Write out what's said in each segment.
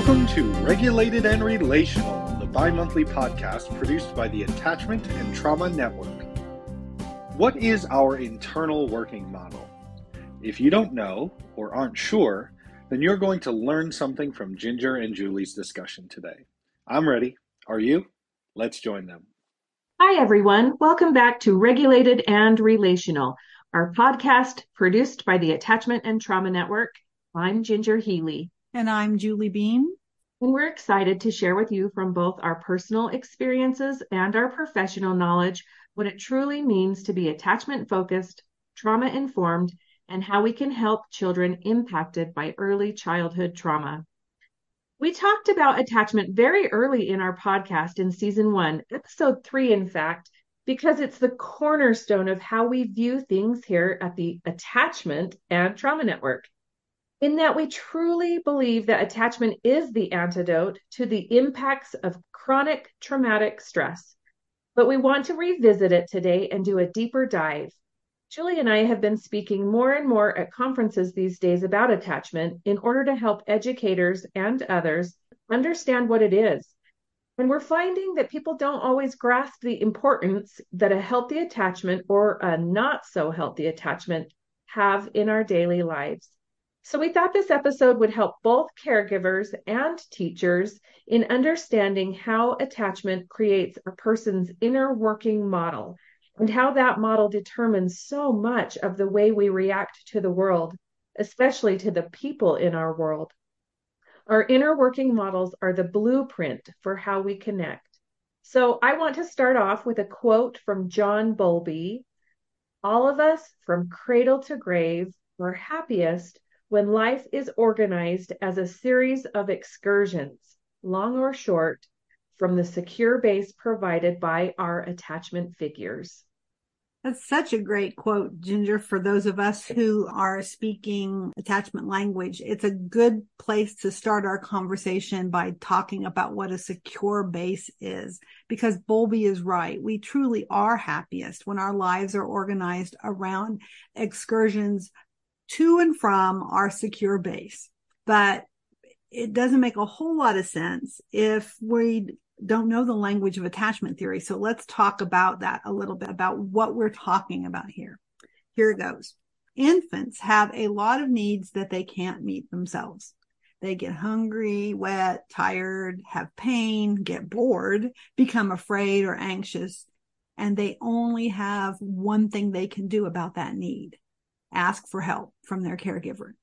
Welcome to Regulated and Relational, the bi-monthly podcast produced by the Attachment and Trauma Network. What is our internal working model? If you don't know or aren't sure, then you're going to learn something from Ginger and Julie's discussion today. I'm ready. Are you? Let's join them. Hi, everyone. Welcome back to Regulated and Relational, our podcast produced by the Attachment and Trauma Network. I'm Ginger Healy. And I'm Julie Beam. And we're excited to share with you from both our personal experiences and our professional knowledge what it truly means to be attachment-focused, trauma-informed, and how we can help children impacted by early childhood trauma. We talked about attachment very early in our podcast in season 1, episode 3, in fact, because it's the cornerstone of how we view things here at the Attachment and Trauma Network. In that we truly believe that attachment is the antidote to the impacts of chronic traumatic stress. But we want to revisit it today and do a deeper dive. Julie and I have been speaking more and more at conferences these days about attachment in order to help educators and others understand what it is. And we're finding that people don't always grasp the importance that a healthy attachment or a not so healthy attachment have in our daily lives. So we thought this episode would help both caregivers and teachers in understanding how attachment creates a person's inner working model and how that model determines so much of the way we react to the world, especially to the people in our world. Our inner working models are the blueprint for how we connect. So I want to start off with a quote from John Bowlby. All of us, from cradle to grave, are happiest when life is organized as a series of excursions, long or short, from the secure base provided by our attachment figures. That's such a great quote, Ginger, for those of us who are speaking attachment language. It's a good place to start our conversation by talking about what a secure base is, because Bowlby is right. We truly are happiest when our lives are organized around excursions to and from our secure base. But it doesn't make a whole lot of sense if we don't know the language of attachment theory. So let's talk about that a little bit, about what we're talking about here. Here it goes. Infants have a lot of needs that they can't meet themselves. They get hungry, wet, tired, have pain, get bored, become afraid or anxious, and they only have one thing they can do about that need: ask for help from their caregiver.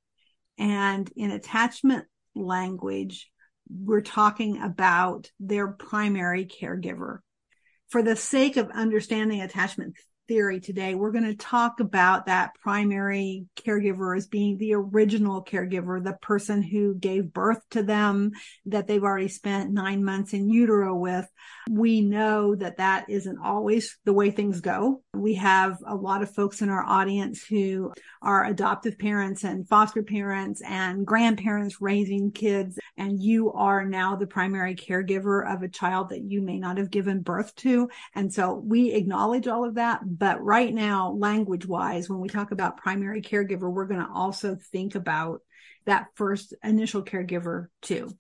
And in attachment language, we're talking about their primary caregiver. For the sake of understanding attachment theory today, we're going to talk about that primary caregiver as being the original caregiver, the person who gave birth to them, that they've already spent 9 months in utero with. We know that that isn't always the way things go. We have a lot of folks in our audience who are adoptive parents and foster parents and grandparents raising kids, and you are now the primary caregiver of a child that you may not have given birth to. And so we acknowledge all of that. But right now, language-wise, when we talk about primary caregiver, we're going to also think about that first initial caregiver too.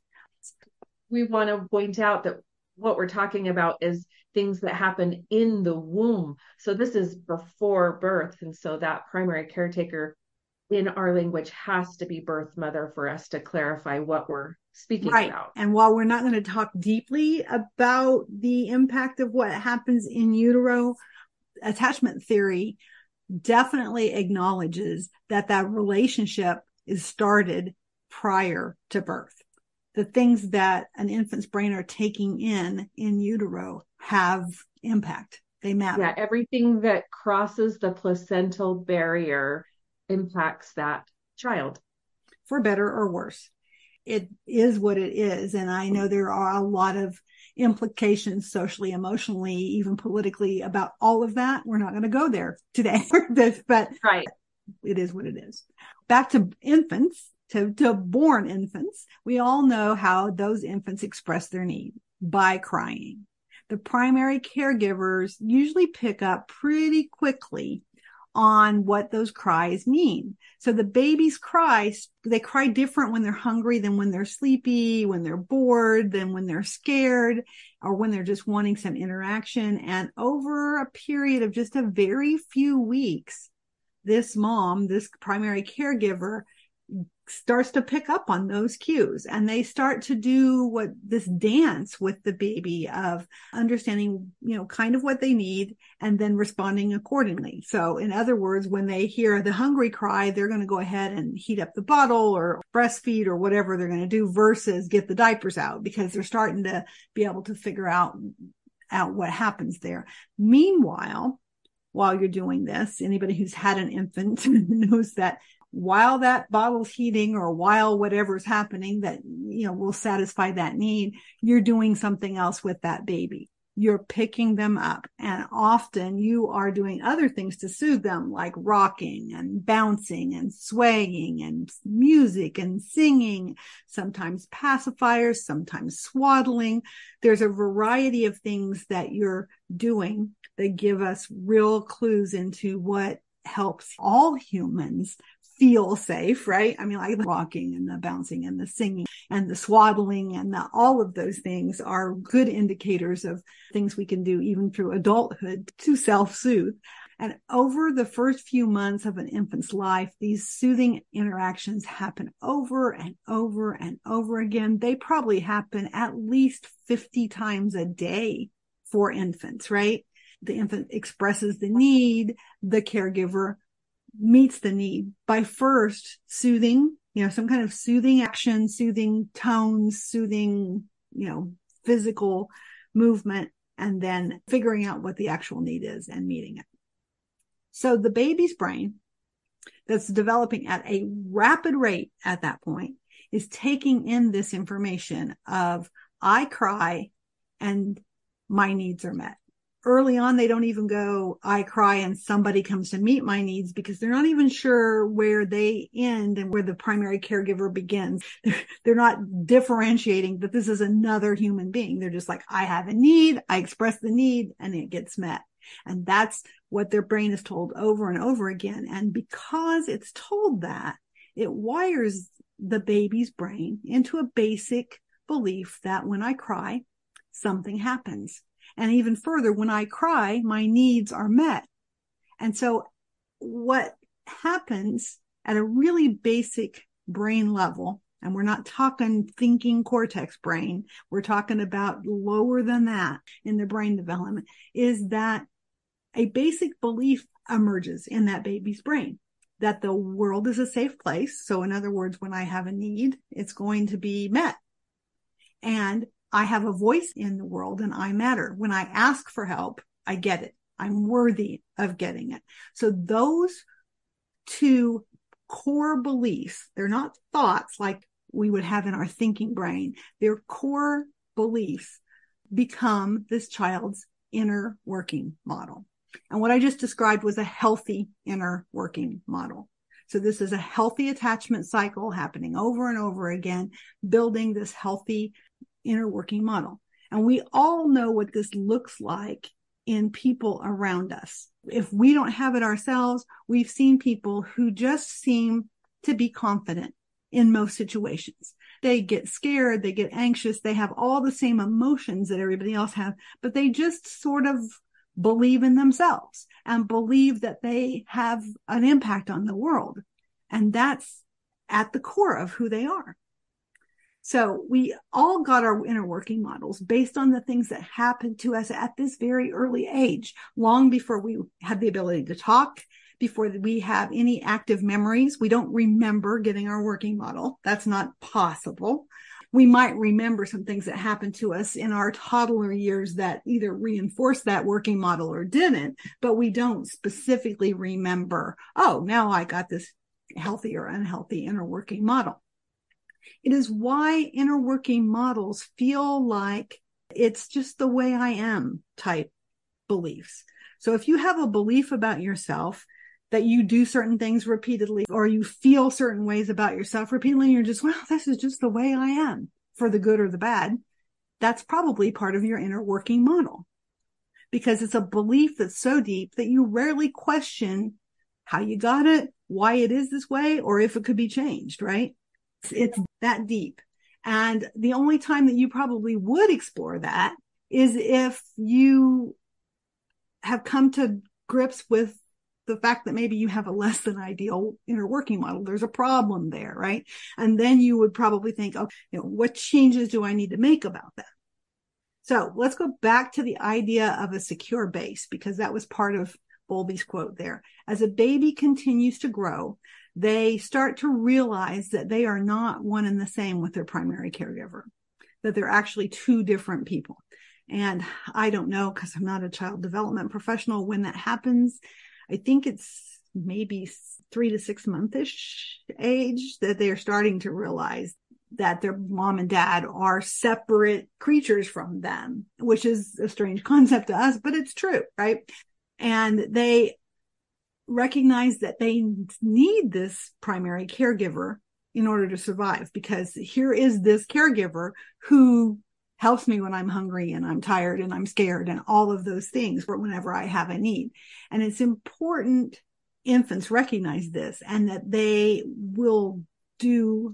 We want to point out that what we're talking about is things that happen in the womb. So this is before birth. And so that primary caretaker in our language has to be birth mother for us to clarify what we're speaking about. And while we're not going to talk deeply about the impact of what happens in utero, attachment theory definitely acknowledges that that relationship is started prior to birth. The things that an infant's brain are taking in utero have impact. They matter. Yeah, everything that crosses the placental barrier impacts that child. For better or worse. It is what it is. And I know there are a lot of implications socially, emotionally, even politically about all of that. We're not going to go there today, but right. It is what it is. Back to infants, to born infants. We all know how those infants express their need: by crying. The primary caregivers usually pick up pretty quickly on what those cries mean. So the babies cry, they cry different when they're hungry than when they're sleepy, when they're bored, than when they're scared, or when they're just wanting some interaction. And over a period of just a very few weeks, this mom, this primary caregiver, starts to pick up on those cues, and they start to do this dance with the baby of understanding, kind of what they need and then responding accordingly. So in other words, when they hear the hungry cry, they're going to go ahead and heat up the bottle or breastfeed or whatever they're going to do versus get the diapers out, because they're starting to be able to figure out what happens there. Meanwhile, while you're doing this, anybody who's had an infant knows that while that bottle's heating or while whatever's happening that, will satisfy that need, you're doing something else with that baby. You're picking them up. And often you are doing other things to soothe them, like rocking and bouncing and swaying and music and singing, sometimes pacifiers, sometimes swaddling. There's a variety of things that you're doing that give us real clues into what helps all humans feel safe, right? I mean, like the rocking and the bouncing and the singing and the swaddling and all of those things are good indicators of things we can do even through adulthood to self-soothe. And over the first few months of an infant's life, these soothing interactions happen over and over and over again. They probably happen at least 50 times a day for infants, right? The infant expresses the need, the caregiver meets the need by first soothing, some kind of soothing action, soothing tones, soothing, physical movement, and then figuring out what the actual need is and meeting it. So the baby's brain that's developing at a rapid rate at that point is taking in this information of I cry and my needs are met. Early on, they don't even go, I cry and somebody comes to meet my needs, because they're not even sure where they end and where the primary caregiver begins. They're not differentiating that this is another human being. They're just like, I have a need, I express the need, and it gets met. And that's what their brain is told over and over again. And because it's told that, it wires the baby's brain into a basic belief that when I cry, something happens. And even further, when I cry, my needs are met. And so what happens at a really basic brain level, and we're not talking thinking cortex brain, we're talking about lower than that in the brain development, is that a basic belief emerges in that baby's brain that the world is a safe place. So in other words, when I have a need, it's going to be met. And I have a voice in the world and I matter. When I ask for help, I get it. I'm worthy of getting it. So those two core beliefs, they're not thoughts like we would have in our thinking brain. Their core beliefs become this child's inner working model. And what I just described was a healthy inner working model. So this is a healthy attachment cycle happening over and over again, building this healthy inner working model. And we all know what this looks like in people around us. If we don't have it ourselves, we've seen people who just seem to be confident in most situations. They get scared, they get anxious, they have all the same emotions that everybody else has, but they just sort of believe in themselves and believe that they have an impact on the world. And that's at the core of who they are. So we all got our inner working models based on the things that happened to us at this very early age, long before we had the ability to talk, before we have any active memories. We don't remember getting our working model. That's not possible. We might remember some things that happened to us in our toddler years that either reinforced that working model or didn't, but we don't specifically remember, oh, now I got this healthy or unhealthy inner working model. It is why inner working models feel like it's just the way I am type beliefs. So if you have a belief about yourself that you do certain things repeatedly, or you feel certain ways about yourself repeatedly, and you're just, well, this is just the way I am, for the good or the bad, that's probably part of your inner working model, because it's a belief that's so deep that you rarely question how you got it, why it is this way, or if it could be changed, right? It's that deep. And the only time that you probably would explore that is if you have come to grips with the fact that maybe you have a less than ideal inner working model. There's a problem there, right? And then you would probably think, oh, what changes do I need to make about that? So let's go back to the idea of a secure base, because that was part of Bowlby's quote there. As a baby continues to grow, they start to realize that they are not one and the same with their primary caregiver, that they're actually two different people. And I don't know, because I'm not a child development professional, when that happens. I think it's maybe 3 to 6 month-ish age that they are starting to realize that their mom and dad are separate creatures from them, which is a strange concept to us, but it's true, right? And they recognize that they need this primary caregiver in order to survive, because here is this caregiver who helps me when I'm hungry and I'm tired and I'm scared and all of those things whenever I have a need. And it's important infants recognize this, and that they will do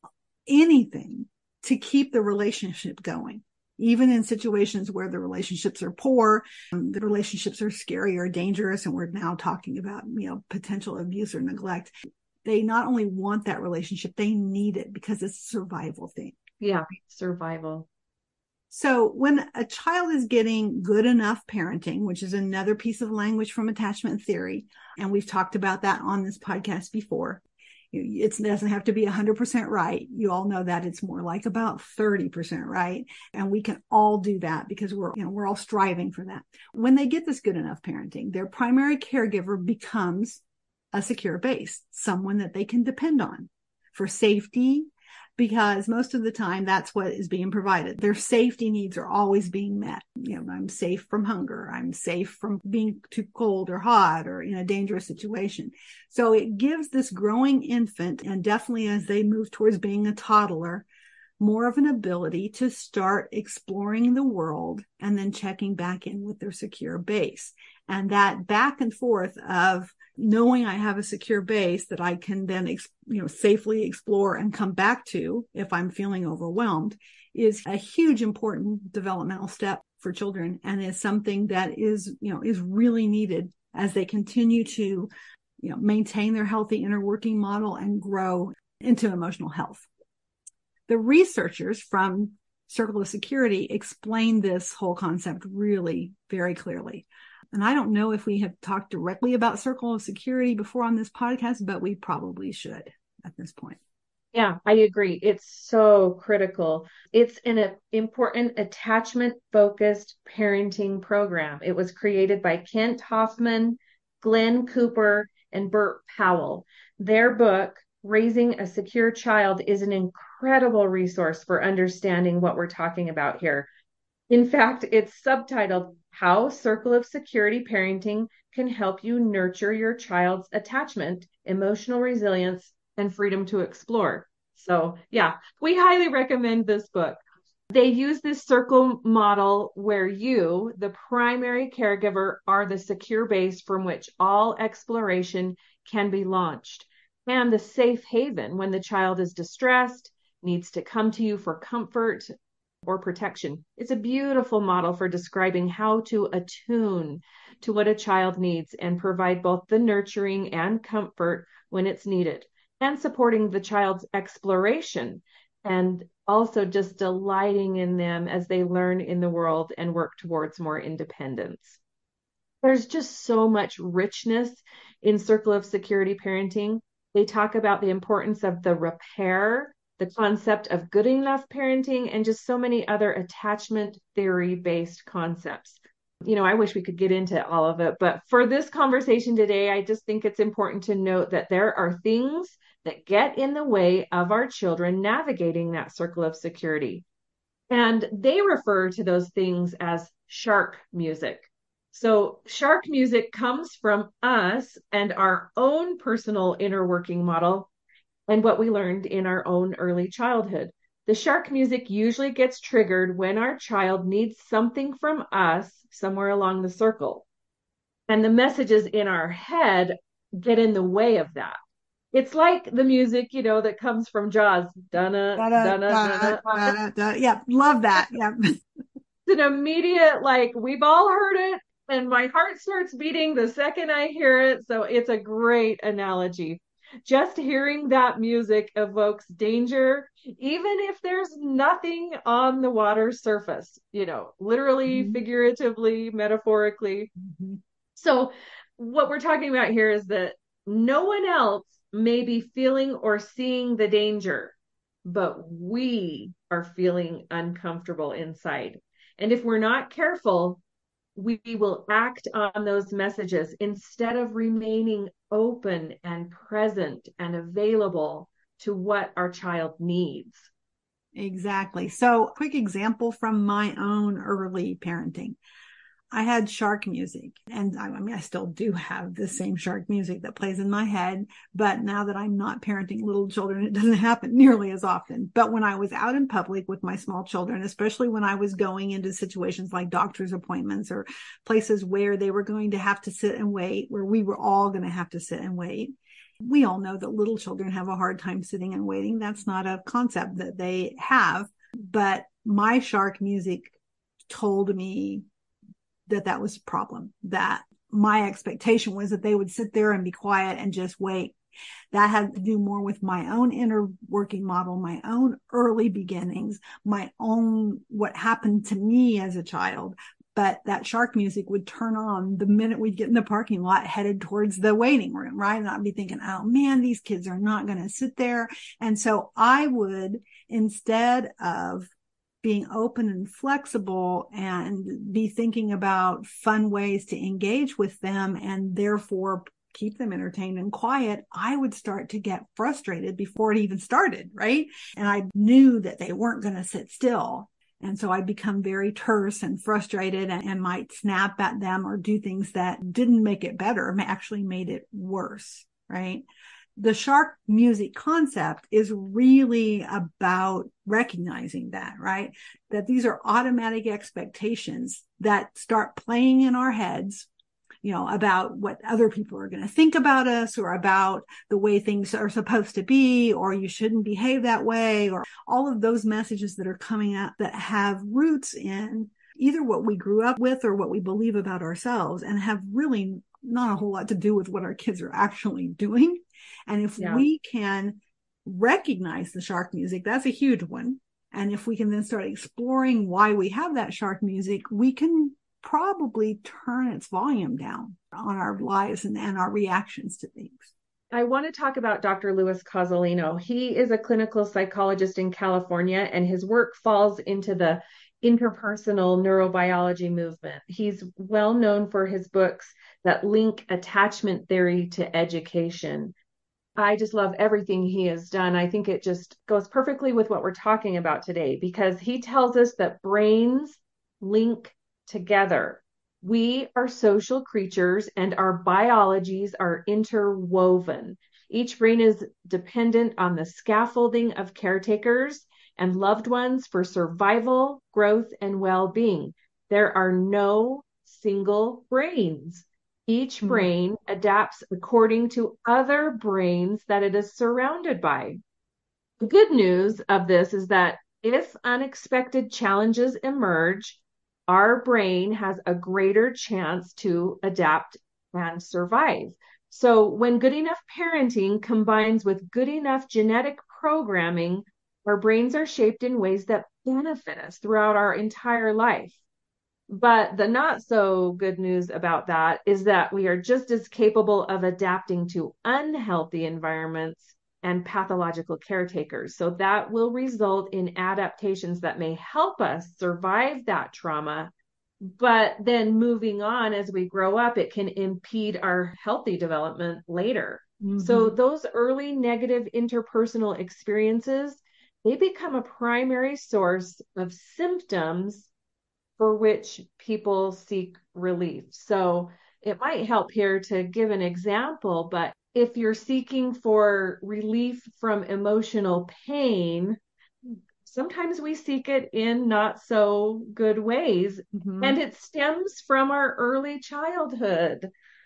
anything to keep the relationship going, even in situations where the relationships are poor, the relationships are scary or dangerous, and we're now talking about, potential abuse or neglect. They not only want that relationship, they need it because it's a survival thing. Yeah, survival. So when a child is getting good enough parenting, which is another piece of language from attachment theory, and we've talked about that on this podcast before, it doesn't have to be 100% right. You all know that it's more like about 30% right. And we can all do that because we're all striving for that. When they get this good enough parenting, their primary caregiver becomes a secure base, someone that they can depend on for safety, because most of the time that's what is being provided. Their safety needs are always being met. I'm safe from hunger. I'm safe from being too cold or hot or in a dangerous situation. So it gives this growing infant, and definitely as they move towards being a toddler, more of an ability to start exploring the world and then checking back in with their secure base. And that back and forth of knowing I have a secure base that I can then, safely explore and come back to if I'm feeling overwhelmed is a huge important developmental step for children, and is something that is really needed as they continue to, maintain their healthy inner working model and grow into emotional health. The researchers from Circle of Security explain this whole concept really very clearly. And I don't know if we have talked directly about Circle of Security before on this podcast, but we probably should at this point. Yeah, I agree. It's so critical. It's an important attachment-focused parenting program. It was created by Kent Hoffman, Glenn Cooper, and Bert Powell. Their book, Raising a Secure Child, is an incredible resource for understanding what we're talking about here. In fact, it's subtitled How Circle of Security Parenting Can Help You Nurture Your Child's Attachment, Emotional Resilience, and Freedom to Explore. So yeah, we highly recommend this book. They use this circle model where you, the primary caregiver, are the secure base from which all exploration can be launched, and the safe haven when the child is distressed, needs to come to you for comfort or protection. It's a beautiful model for describing how to attune to what a child needs and provide both the nurturing and comfort when it's needed, and supporting the child's exploration, and also just delighting in them as they learn in the world and work towards more independence. There's just so much richness in Circle of Security parenting. They talk about the importance of the repair, the concept of good enough parenting, and just so many other attachment theory-based concepts. I wish we could get into all of it, but for this conversation today, I just think it's important to note that there are things that get in the way of our children navigating that circle of security. And they refer to those things as shark music. So shark music comes from us and our own personal inner working model and what we learned in our own early childhood. The shark music usually gets triggered when our child needs something from us somewhere along the circle. And the messages in our head get in the way of that. It's like the music, that comes from Jaws. Donna, Da, da, Donna, da, Donna. da, da, da. Yeah, love that. Yeah. It's an immediate, like, we've all heard it, and my heart starts beating the second I hear it. So it's a great analogy. Just hearing that music evokes danger, even if there's nothing on the water's surface, literally, Mhm. figuratively, metaphorically. Mhm. So, what we're talking about here is that no one else may be feeling or seeing the danger, but we are feeling uncomfortable inside. And if we're not careful, we will act on those messages instead of remaining open and present and available to what our child needs. Exactly. So, quick example from my own early parenting. I had shark music, and I mean, I still do have the same shark music that plays in my head. But now that I'm not parenting little children, it doesn't happen nearly as often. But when I was out in public with my small children, especially when I was going into situations like doctor's appointments or places where they were going to have to sit and wait, where we were all going to have to sit and wait. We all know that little children have a hard time sitting and waiting. That's not a concept that they have. But my shark music told me that was a problem, that my expectation was that they would sit there and be quiet and just wait. That had to do more with my own inner working model, my own early beginnings, my own, what happened to me as a child. But that shark music would turn on the minute we'd get in the parking lot headed towards the waiting room, right? And I'd be thinking, oh man, these kids are not going to sit there. And so I would, instead of being open and flexible and be thinking about fun ways to engage with them and therefore keep them entertained and quiet, I would start to get frustrated before it even started, right? And I knew that they weren't going to sit still. And so I'd become very terse and frustrated and might snap at them or do things that didn't make it better, actually made it worse, right? The shark music concept is really about recognizing that, right? That these are automatic expectations that start playing in our heads, about what other people are going to think about us or about the way things are supposed to be, or you shouldn't behave that way, or all of those messages that are coming out that have roots in either what we grew up with or what we believe about ourselves and have really not a whole lot to do with what our kids are actually doing. And if we can recognize the shark music, that's a huge one. And if we can then start exploring why we have that shark music, we can probably turn its volume down on our lives and our reactions to things. I want to talk about Dr. Louis Cozolino. He is a clinical psychologist in California, and his work falls into the interpersonal neurobiology movement. He's well known for his books that link attachment theory to education. I just love everything he has done. I think it just goes perfectly with what we're talking about today because he tells us that brains link together. We are social creatures and our biologies are interwoven. Each brain is dependent on the scaffolding of caretakers and loved ones for survival, growth, and well-being. There are no single brains. Each brain adapts according to other brains that it is surrounded by. The good news of this is that if unexpected challenges emerge, our brain has a greater chance to adapt and survive. So when good enough parenting combines with good enough genetic programming, our brains are shaped in ways that benefit us throughout our entire life. But the not so good news about that is that we are just as capable of adapting to unhealthy environments and pathological caretakers. So that will result in adaptations that may help us survive that trauma. But then moving on as we grow up, it can impede our healthy development later. So those early negative interpersonal experiences, they become a primary source of symptoms for which people seek relief. So it might help here to give an example, but if you're seeking for relief from emotional pain, sometimes we seek it in not so good ways, and it stems from our early childhood.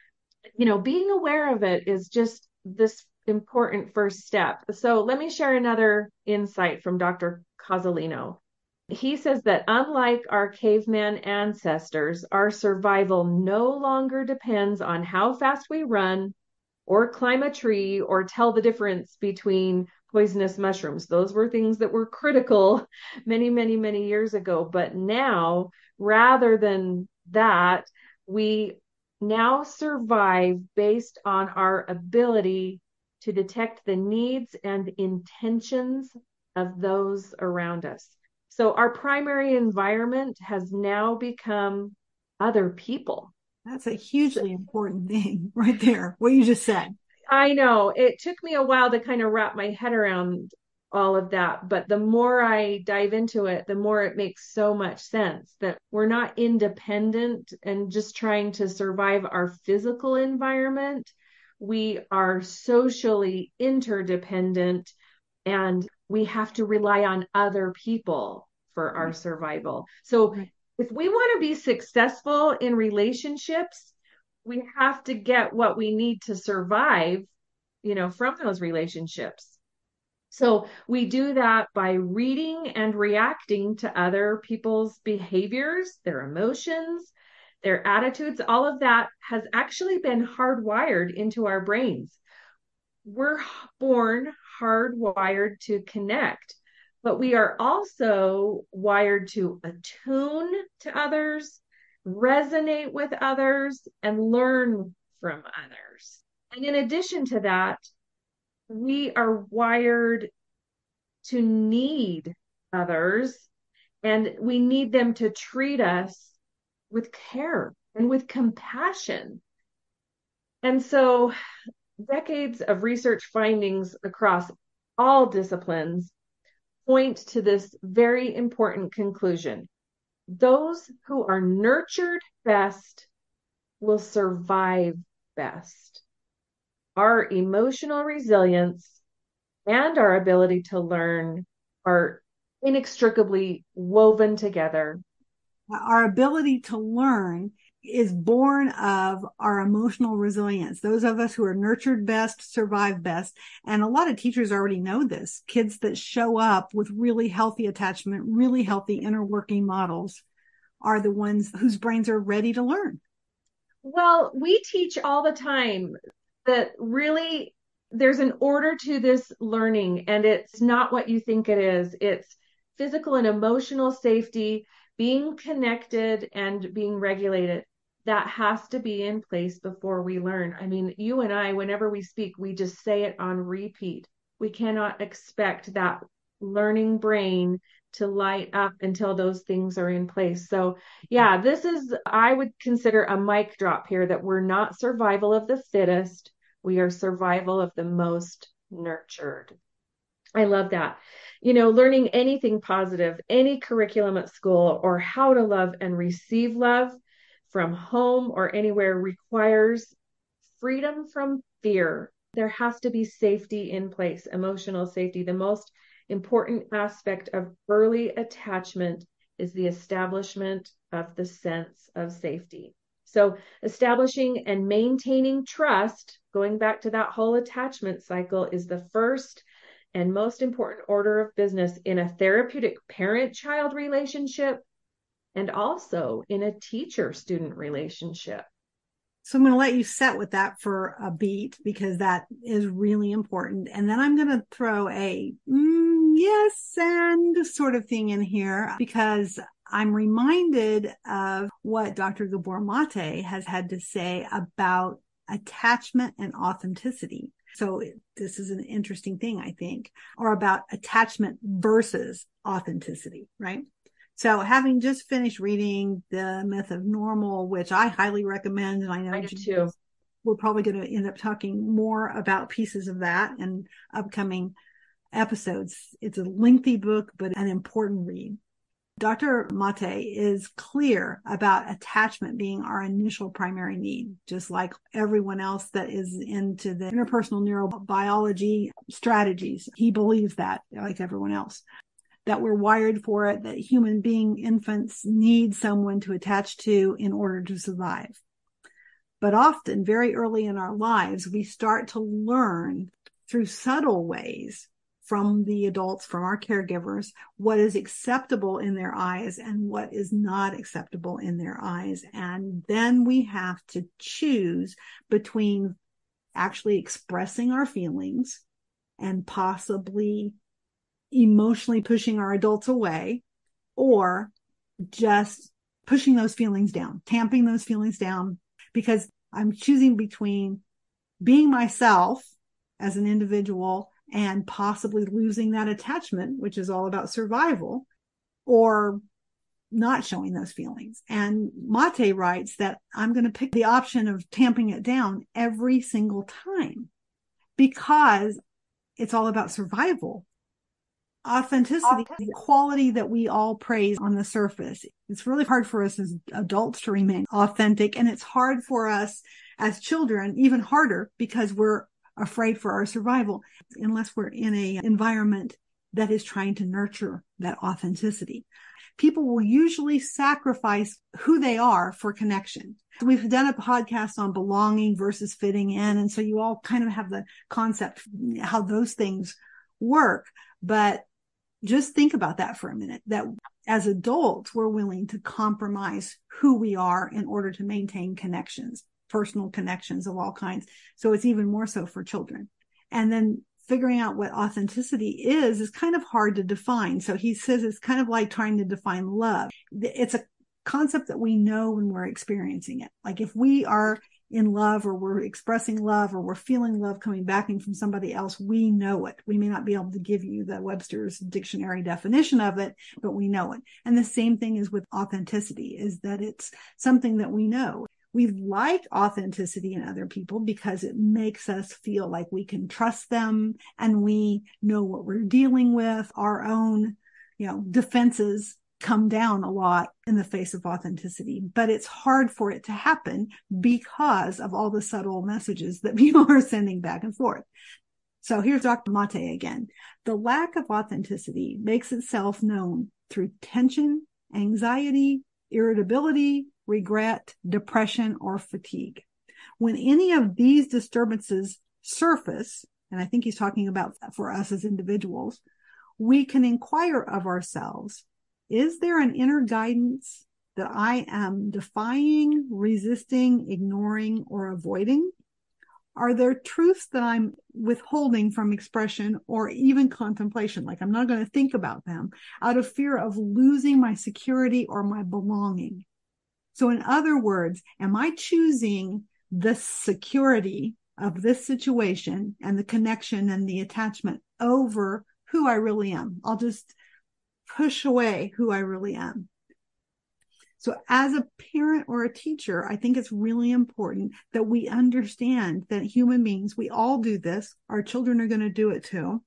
being aware of it is just this important first step. So let me share another insight from Dr. Cozolino. He says that unlike our caveman ancestors, our survival no longer depends on how fast we run or climb a tree or tell the difference between poisonous mushrooms. Those were things that were critical many, many, many years ago. But now, rather than that, we now survive based on our ability to detect the needs and intentions of those around us. So our primary environment has now become other people. That's a hugely important thing right there, what you just said. I know it took me a while to kind of wrap my head around all of that, but the more I dive into it, the more it makes so much sense that we're not independent and just trying to survive our physical environment. We are socially interdependent, and we have to rely on other people for our survival. So if we want to be successful in relationships, we have to get what we need to survive, from those relationships. So we do that by reading and reacting to other people's behaviors, their emotions, their attitudes. All of that has actually been hardwired into our brains. We're born hardwired to connect, but we are also wired to attune to others, resonate with others, and learn from others. And in addition to that, we are wired to need others, and we need them to treat us with care and with compassion. And so decades of research findings across all disciplines point to this very important conclusion. Those who are nurtured best will survive best. Our emotional resilience and our ability to learn are inextricably woven together. Our ability to learn is born of our emotional resilience. Those of us who are nurtured best survive best. And a lot of teachers already know this. Kids that show up with really healthy attachment, really healthy inner working models are the ones whose brains are ready to learn. Well, we teach all the time that really there's an order to this learning, and it's not what you think it is. It's physical and emotional safety, being connected and being regulated. That has to be in place before we learn. I mean, you and I, whenever we speak, we just say it on repeat. We cannot expect that learning brain to light up until those things are in place. So yeah, I would consider a mic drop here, that we're not survival of the fittest. We are survival of the most nurtured. I love that. Learning anything positive, any curriculum at school, or how to love and receive love from home or anywhere requires freedom from fear. There has to be safety in place, emotional safety. The most important aspect of early attachment is the establishment of the sense of safety. So establishing and maintaining trust, going back to that whole attachment cycle, is the first and most important order of business in a therapeutic parent-child relationship, and also in a teacher-student relationship. So I'm going to let you set with that for a beat, because that is really important. And then I'm going to throw a yes and sort of thing in here, because I'm reminded of what Dr. Gabor Mate has had to say about attachment and authenticity. So this is an interesting thing, I think, or about attachment versus authenticity, right? So having just finished reading The Myth of Normal, which I highly recommend, and I know I do too. We're probably going to end up talking more about pieces of that in upcoming episodes. It's a lengthy book, but an important read. Dr. Mate is clear about attachment being our initial primary need, just like everyone else that is into the interpersonal neurobiology strategies. He believes that, like everyone else, that we're wired for it, that infants need someone to attach to in order to survive. But often, very early in our lives, we start to learn through subtle ways from the adults, from our caregivers, what is acceptable in their eyes and what is not acceptable in their eyes. And then we have to choose between actually expressing our feelings and possibly emotionally pushing our adults away, or just pushing those feelings down, tamping those feelings down, because I'm choosing between being myself as an individual and possibly losing that attachment, which is all about survival, or not showing those feelings. And Mate writes that I'm going to pick the option of tamping it down every single time because it's all about survival. Authenticity, the quality that we all praise on the surface. It's really hard for us as adults to remain authentic. And it's hard for us as children, even harder because we're afraid for our survival, unless we're in an environment that is trying to nurture that authenticity. People will usually sacrifice who they are for connection. We've done a podcast on belonging versus fitting in. And so you all kind of have the concept how those things work. But just think about that for a minute, that as adults, we're willing to compromise who we are in order to maintain connections, personal connections of all kinds. So it's even more so for children. And then figuring out what authenticity is kind of hard to define. So he says it's kind of like trying to define love. It's a concept that we know when we're experiencing it. Like if we are in love, or we're expressing love, or we're feeling love coming back in from somebody else, we know it. We may not be able to give you the Webster's dictionary definition of it, but we know it. And the same thing is with authenticity, is that it's something that we know. We like authenticity in other people because it makes us feel like we can trust them and we know what we're dealing with. Our own, defenses come down a lot in the face of authenticity, but it's hard for it to happen because of all the subtle messages that people are sending back and forth. So here's Dr. Mate again. The lack of authenticity makes itself known through tension, anxiety, irritability, regret, depression, or fatigue. When any of these disturbances surface, and I think he's talking about for us as individuals, we can inquire of ourselves, is there an inner guidance that I am defying, resisting, ignoring, or avoiding? Are there truths that I'm withholding from expression or even contemplation? Like I'm not going to think about them out of fear of losing my security or my belonging. So in other words, am I choosing the security of this situation and the connection and the attachment over who I really am? I'll just push away who I really am. So as a parent or a teacher, I think it's really important that we understand that human beings, we all do this. Our children are going to do it too.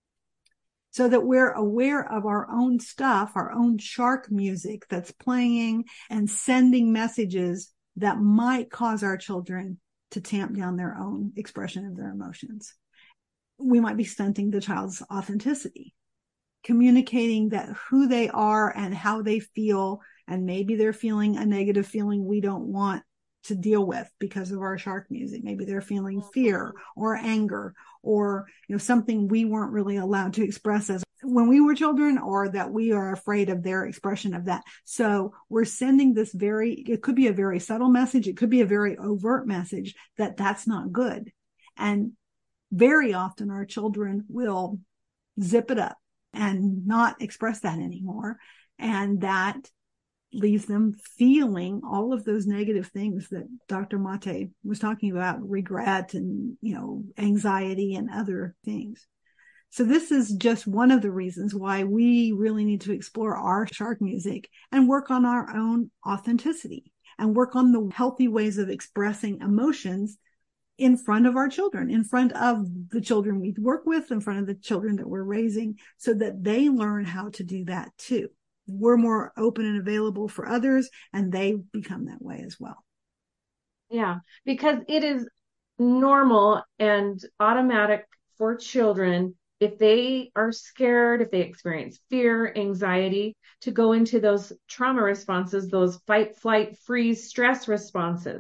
So that we're aware of our own stuff, our own shark music that's playing and sending messages that might cause our children to tamp down their own expression of their emotions. We might be stunting the child's authenticity, communicating that who they are and how they feel, and maybe they're feeling a negative feeling we don't want to deal with because of our shark music. Maybe they're feeling fear or anger or, something we weren't really allowed to express as when we were children, or that we are afraid of their expression of that. So we're sending this it could be a very subtle message. It could be a very overt message that that's not good. And very often our children will zip it up and not express that anymore. And that leaves them feeling all of those negative things that Dr. Mate was talking about, regret and, anxiety and other things. So this is just one of the reasons why we really need to explore our shark music and work on our own authenticity and work on the healthy ways of expressing emotions in front of our children, in front of the children we work with, in front of the children that we're raising, so that they learn how to do that too. We're more open and available for others, and they become that way as well. Yeah, because it is normal and automatic for children, if they are scared, if they experience fear, anxiety, to go into those trauma responses, those fight, flight, freeze, stress responses.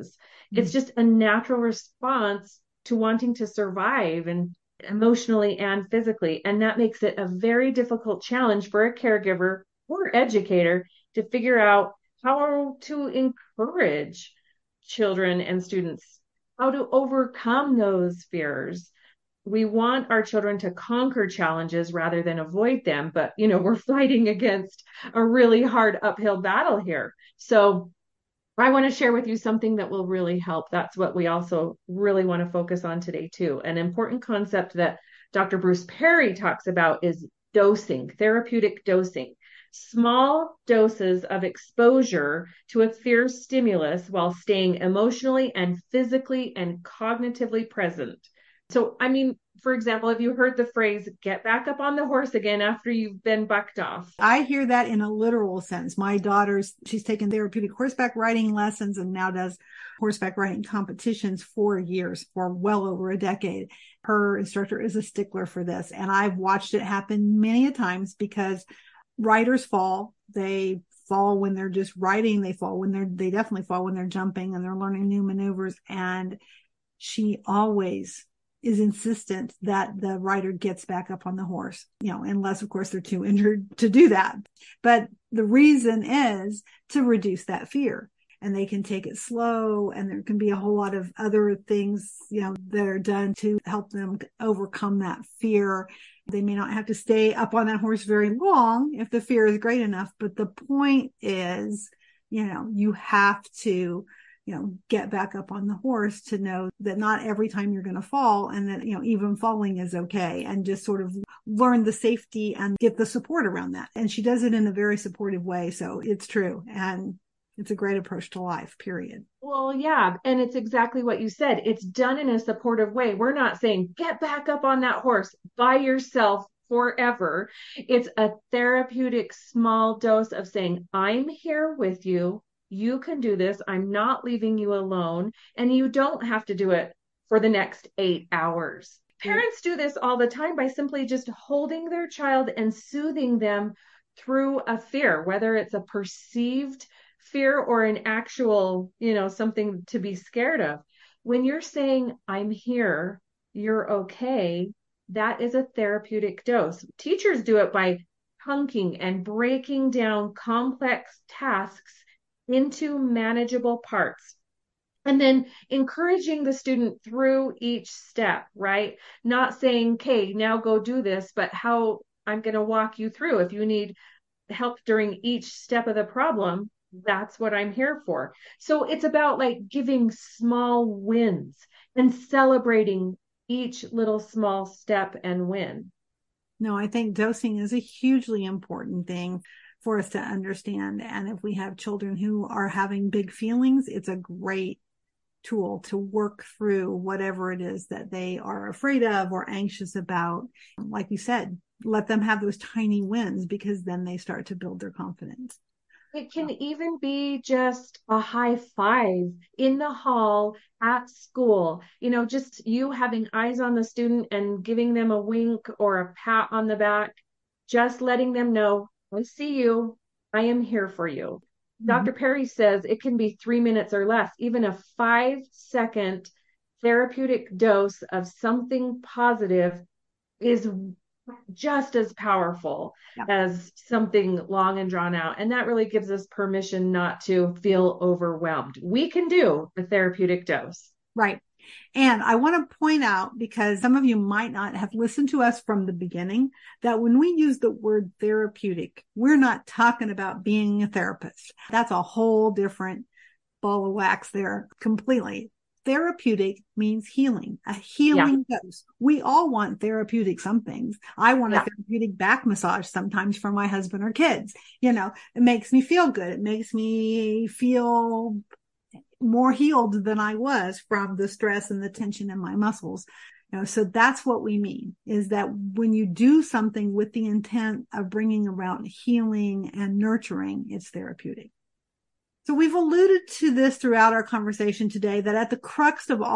It's just a natural response to wanting to survive, and emotionally and physically. And that makes it a very difficult challenge for a caregiver or educator to figure out how to encourage children and students, how to overcome those fears. We want our children to conquer challenges rather than avoid them, but we're fighting against a really hard uphill battle here. So I want to share with you something that will really help. That's what we also really want to focus on today too. An important concept that Dr. Bruce Perry talks about is dosing, therapeutic dosing. Small doses of exposure to a fear stimulus while staying emotionally and physically and cognitively present. So, for example, have you heard the phrase, get back up on the horse again after you've been bucked off? I hear that in a literal sense. My she's taken therapeutic horseback riding lessons and now does horseback riding competitions for years, for well over a decade. Her instructor is a stickler for this. And I've watched it happen many a times because riders fall. They fall when they're just riding. They definitely fall when they're jumping and they're learning new maneuvers. And she always is insistent that the rider gets back up on the horse, unless of course they're too injured to do that. But the reason is to reduce that fear, and they can take it slow. And there can be a whole lot of other things, that are done to help them overcome that fear. They may not have to stay up on that horse very long if the fear is great enough. But the point is, you have to get back up on the horse to know that not every time you're going to fall, and that, even falling is okay, and just sort of learn the safety and get the support around that. And she does it in a very supportive way. So it's true. And it's a great approach to life, period. Well, yeah. And it's exactly what you said. It's done in a supportive way. We're not saying get back up on that horse by yourself forever. It's a therapeutic small dose of saying, I'm here with you. You can do this. I'm not leaving you alone. And you don't have to do it for the next 8 hours. Parents do this all the time by simply just holding their child and soothing them through a fear, whether it's a perceived fear or an actual, something to be scared of. When you're saying, I'm here, you're okay, that is a therapeutic dose. Teachers do it by chunking and breaking down complex tasks into manageable parts, and then encouraging the student through each step, right? Not saying, okay, now go do this, but how I'm going to walk you through. If you need help during each step of the problem, that's what I'm here for. So it's about giving small wins and celebrating each little small step and win. No, I think dosing is a hugely important thing for us to understand. And if we have children who are having big feelings, it's a great tool to work through whatever it is that they are afraid of or anxious about. Like you said, let them have those tiny wins, because then they start to build their confidence. It can even be just a high five in the hall at school, just you having eyes on the student and giving them a wink or a pat on the back, just letting them know, I see you. I am here for you. Mm-hmm. Dr. Perry says it can be 3 minutes or less. Even a 5-second therapeutic dose of something positive is just as powerful as something long and drawn out. And that really gives us permission not to feel overwhelmed. We can do a therapeutic dose. Right. And I want to point out, because some of you might not have listened to us from the beginning, that when we use the word therapeutic, we're not talking about being a therapist. That's a whole different ball of wax there completely. Therapeutic means healing, a healing dose. We all want therapeutic some things. I want a therapeutic back massage sometimes for my husband or kids. It makes me feel good. It makes me feel more healed than I was from the stress and the tension in my muscles. So that's what we mean, is that when you do something with the intent of bringing around healing and nurturing, it's therapeutic. So we've alluded to this throughout our conversation today, that at the crux of all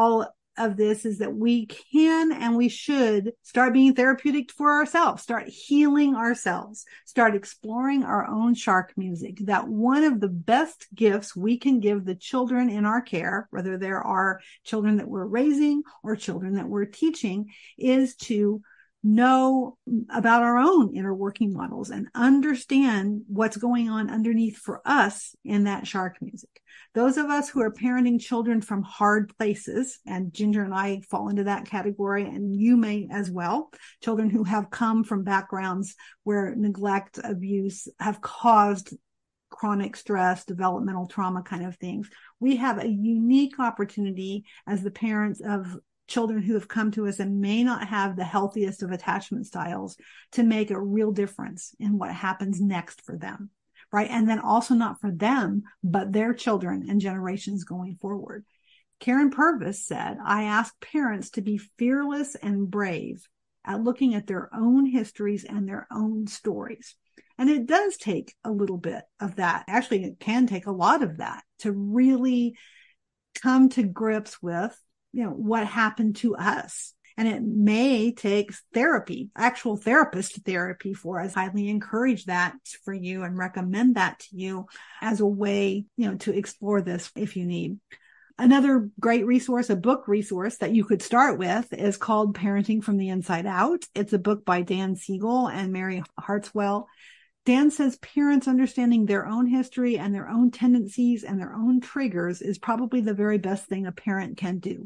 of this is that we can and we should start being therapeutic for ourselves, start healing ourselves, start exploring our own shark music. That one of the best gifts we can give the children in our care, whether there are children that we're raising or children that we're teaching, is to know about our own inner working models and understand what's going on underneath for us in that shark music. Those of us who are parenting children from hard places, and Ginger and I fall into that category, and you may as well, children who have come from backgrounds where neglect, abuse have caused chronic stress, developmental trauma kind of things. We have a unique opportunity as the parents of children who have come to us and may not have the healthiest of attachment styles to make a real difference in what happens next for them, right? And then also not for them, but their children and generations going forward. Karen Purvis said, I ask parents to be fearless and brave at looking at their own histories and their own stories. And it does take a little bit of that. Actually, it can take a lot of that to really come to grips with what happened to us. And it may take therapy, actual therapist therapy for us. I highly encourage that for you and recommend that to you as a way, to explore this if you need. Another great resource, a book resource that you could start with is called Parenting from the Inside Out. It's a book by Dan Siegel and Mary Hartzwell. Dan says parents understanding their own history and their own tendencies and their own triggers is probably the very best thing a parent can do.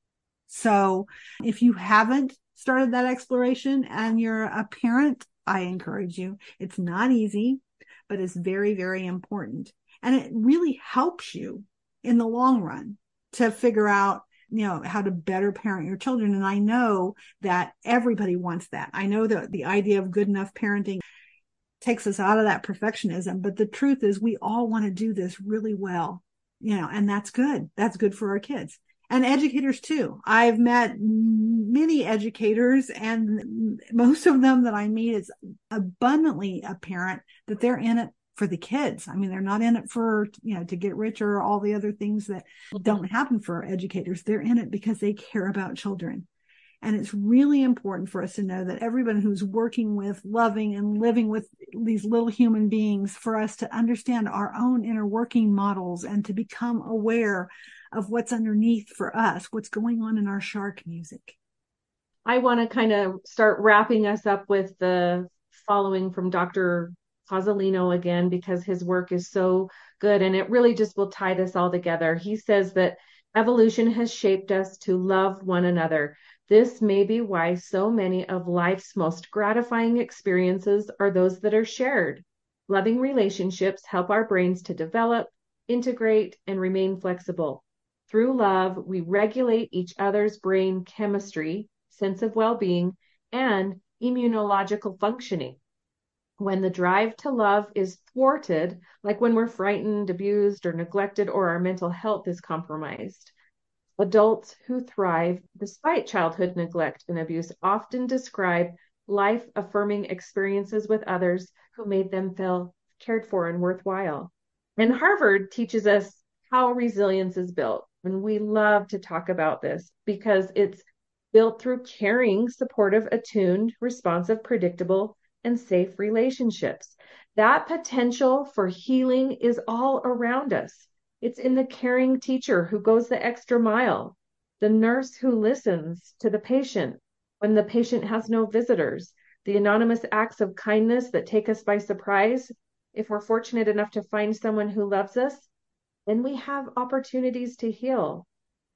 So if you haven't started that exploration and you're a parent, I encourage you. It's not easy, but it's very, very important. And it really helps you in the long run to figure out, how to better parent your children. And I know that everybody wants that. I know that the idea of good enough parenting takes us out of that perfectionism, but the truth is we all want to do this really well, and that's good. That's good for our kids. And educators too. I've met many educators, and most of them that I meet, it's abundantly apparent that they're in it for the kids. I mean, they're not in it for, to get rich or all the other things that don't happen for educators. They're in it because they care about children. And it's really important for us to know that everyone who's working with, loving, and living with these little human beings, for us to understand our own inner working models and to become aware of what's underneath for us, what's going on in our shark music. I want to kind of start wrapping us up with the following from Dr. Cozolino again, because his work is so good and it really just will tie this all together. He says that evolution has shaped us to love one another. This may be why so many of life's most gratifying experiences are those that are shared. Loving relationships help our brains to develop, integrate, and remain flexible. Through love, we regulate each other's brain chemistry, sense of well-being, and immunological functioning. When the drive to love is thwarted, like when we're frightened, abused, or neglected, or our mental health is compromised, adults who thrive despite childhood neglect and abuse often describe life-affirming experiences with others who made them feel cared for and worthwhile. And Harvard teaches us how resilience is built. And we love to talk about this because it's built through caring, supportive, attuned, responsive, predictable, and safe relationships. That potential for healing is all around us. It's in the caring teacher who goes the extra mile, the nurse who listens to the patient when the patient has no visitors, the anonymous acts of kindness that take us by surprise. If we're fortunate enough to find someone who loves us, then we have opportunities to heal.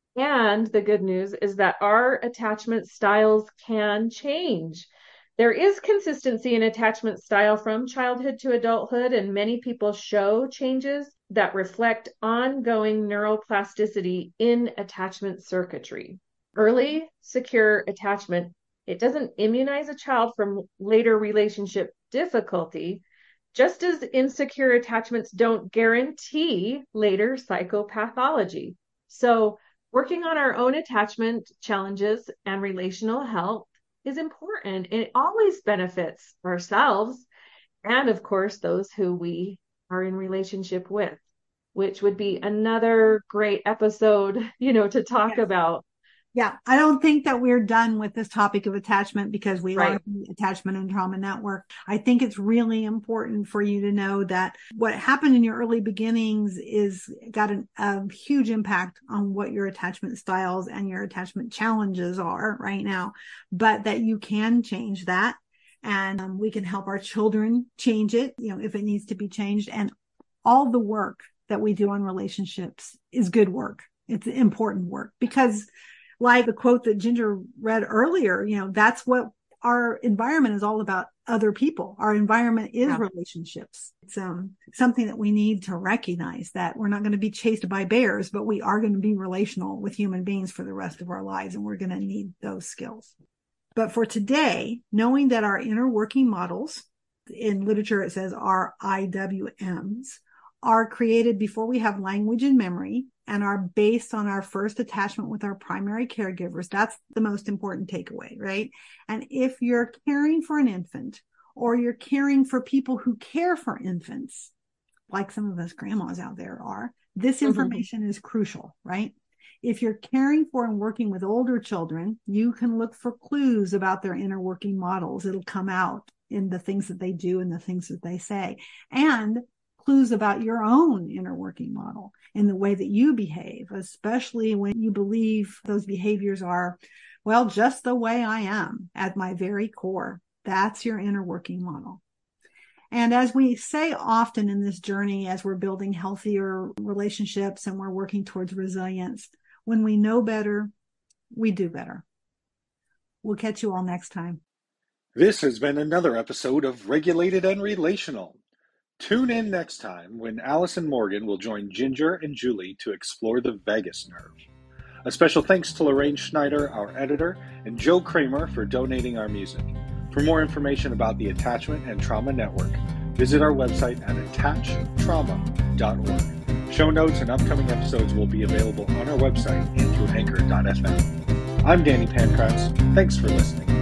And the good news is that our attachment styles can change. There is consistency in attachment style from childhood to adulthood, and many people show changes that reflect ongoing neuroplasticity in attachment circuitry. Early, secure attachment, it doesn't immunize a child from later relationship difficulty, just as insecure attachments don't guarantee later psychopathology. So working on our own attachment challenges and relational health is important. It always benefits ourselves and, of course, those who we are in relationship with, which would be another great episode, to talk about. Yeah, I don't think that we're done with this topic of attachment because we Right. are the Attachment and Trauma Network. I think it's really important for you to know that what happened in your early beginnings is got a huge impact on what your attachment styles and your attachment challenges are right now, but that you can change that. And we can help our children change it, if it needs to be changed. And all the work that we do on relationships is good work. It's important work because, like the quote that Ginger read earlier, that's what our environment is all about, other people. Our environment is relationships. It's something that we need to recognize, that we're not going to be chased by bears, but we are going to be relational with human beings for the rest of our lives. And we're going to need those skills. But for today, knowing that our inner working models, in literature it says our IWMs, are created before we have language and memory and are based on our first attachment with our primary caregivers. That's the most important takeaway, right? And if you're caring for an infant or you're caring for people who care for infants, like some of us grandmas out there are, this information is crucial, right? If you're caring for and working with older children, you can look for clues about their inner working models. It'll come out in the things that they do and the things that they say. And clues about your own inner working model in the way that you behave, especially when you believe those behaviors are, well, just the way I am at my very core. That's your inner working model. And as we say often in this journey, as we're building healthier relationships and we're working towards resilience, when we know better, we do better. We'll catch you all next time. This has been another episode of Regulated and Relational. Tune in next time when Allison Morgan will join Ginger and Julie to explore the vagus nerve. A special thanks to Lorraine Schneider, our editor, and Joe Kramer for donating our music. For more information about the Attachment and Trauma Network, visit our website at attachtrauma.org. Show notes and upcoming episodes will be available on our website and through anchor.fm. I'm Danny Pankratz. Thanks for listening.